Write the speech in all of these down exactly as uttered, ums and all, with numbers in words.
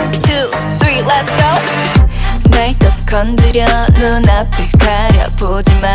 two, three, let's go. 날 또 건드려 눈앞을 가려보지만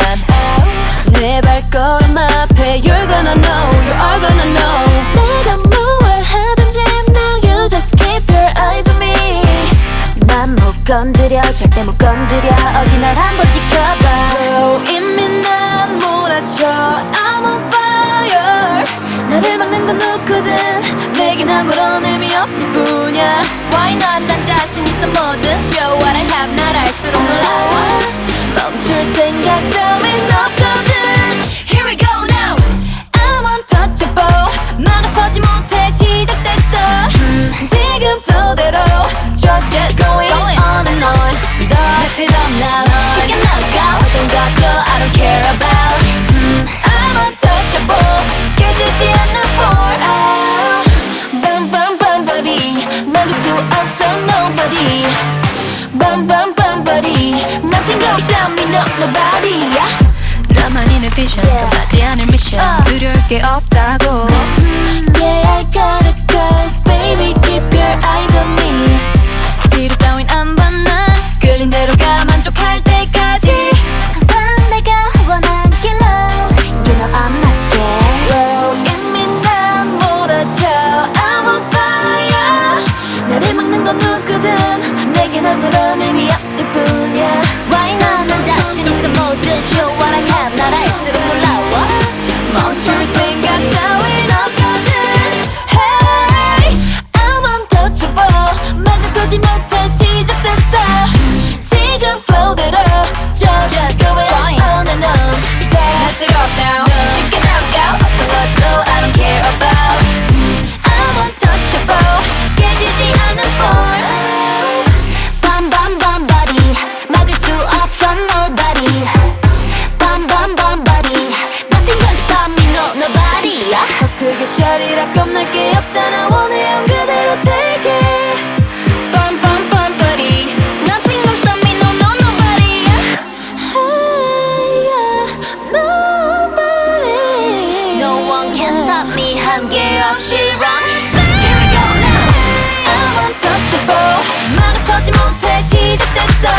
내 발걸음 앞에 You're gonna know, you are gonna know. 내가 뭘 하든지 now you just keep your eyes on me. 난 못 건드려 절대 못 건드려 어디 날 한번 지켜봐. oh, 이미 난 몰아쳐 I'm on fire. 나를 막는 건 누구든 내겐 아무런 의미 없을 뿐이야. Why not 난 자신 있어 뭐든 Show what I have 날 알수록 놀라워. 멈출 생각 따윈 없거든. Here we go now. I'm untouchable. 막아서지 못해 시작됐어. 음. 지금 flow대로 Just just going, going on and on. Mess it up now. 쉽게 나가 어떤 것도 I don't care about. 음. I'm untouchable. 깨지지 않는 for out. Bam bam bam body 막을 수 없어 nobody. Bam bam bam body Nothing can stop me no nobody. 나만이 내 vision Yeah. 끝나지 않을 미션 uh. 두려울 게 없다고. mm, Yeah I gotta go baby keep your eyes on me. 지루 따윈 안 봐 난 끌린 대로 가 만족할 때까지. 항상 내가 원한 길로 You know I'm not scared. Whoa, 이미 난 몰아쳐 I'm on fire. 나를 막는 건 누구든 내겐 아무런 의미 없을 뿐이야. Why not 난 자신 있어 뭐든 Show what I have 날 알수록 놀라워. 멈출 생각 따윈 없거든. Hey, I'm untouchable 막아서지 못해 시작됐어. 지금 flow대로 Just, just going on and on. mess it up now. 쉽게 나가 어떤 것도 I don't care about. I'm untouchable 깨지지 않는 for. Bam bam bam body 막을 수 없어 nobody. Bam bam bam body Nothing can stop me no nobody. 더 크게 샤리라 겁날 게 없잖아. 원해요 그대로 take it. Bum bum bum buddy. Nothing can stop me no no nobody. Hey, yeah, nobody. No one can stop me 한계 없이 run. Here we go now. I'm untouchable. 막아서지 못해 시작됐어.